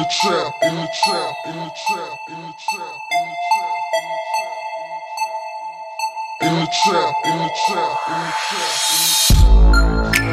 trap, in the trap, in the trap, in the trap, in the trap, in the trap, in the trap, in the trap.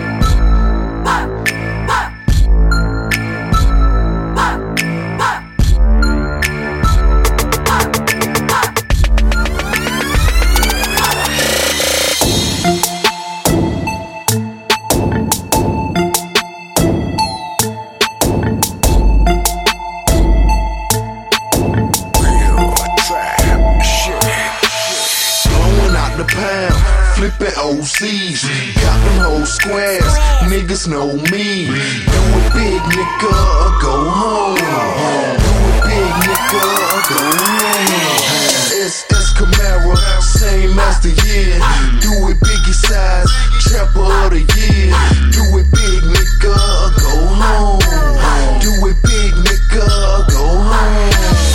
Flippin' OCs, got them whole squares, niggas know me. Do it big, nigga, or go home. Do it big, nigga, or go home. SS Camaro, same as the year. Do it biggie size, trapper of the year. Do it big, nigga, or go home. Do it big, nigga, or go home.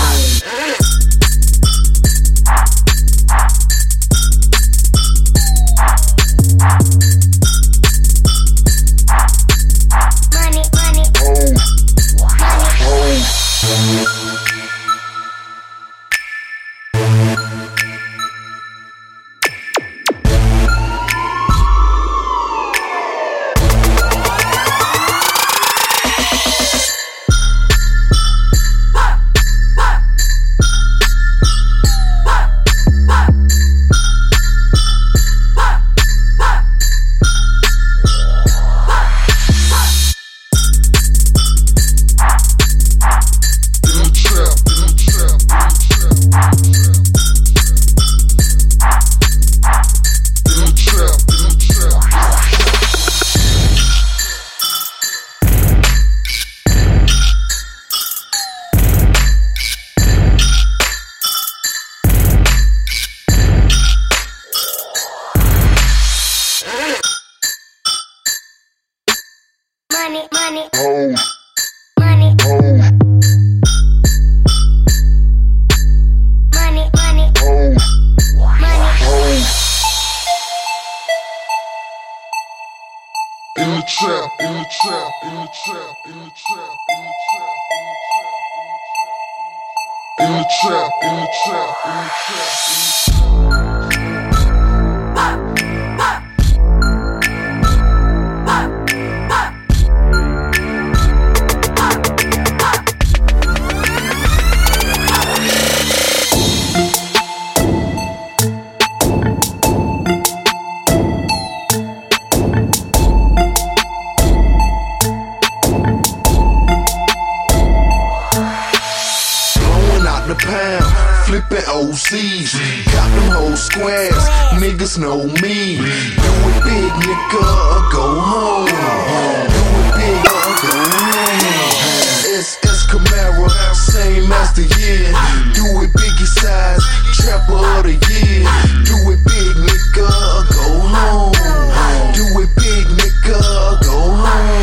Money, Money, in the trap, in the trap, in the trap, in the trap, in the trap, in the trap, in the trap, in the trap. the pound, flippin' OCs, got them whole squares, niggas know me. Do it big, nigga, or go home. Do it big, or go home. SS Camaro, same as the year. Do it biggie size, trapper of the year. Do it big, nigga, or go home. Do it big, nigga, or go home.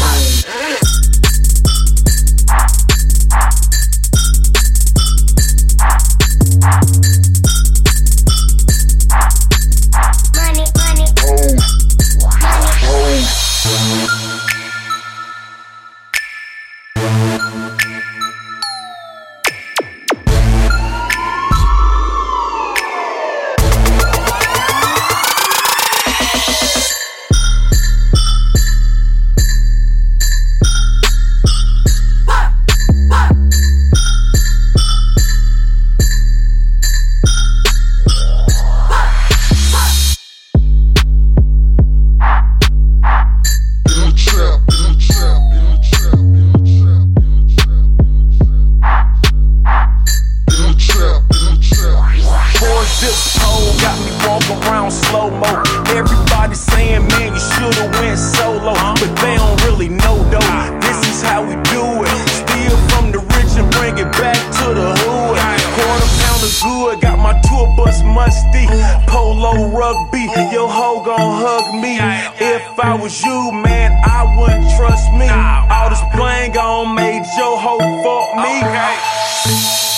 Everybody saying, man, you should've went solo, but they don't really know though. This is how we do it. Steal from the rich and bring it back to the hood. Quarter pound of good, got my tour bus musty. Polo rugby, your hoe gon' hug me. If I was you, man, I wouldn't trust me. All this playing on made your hoe fuck me.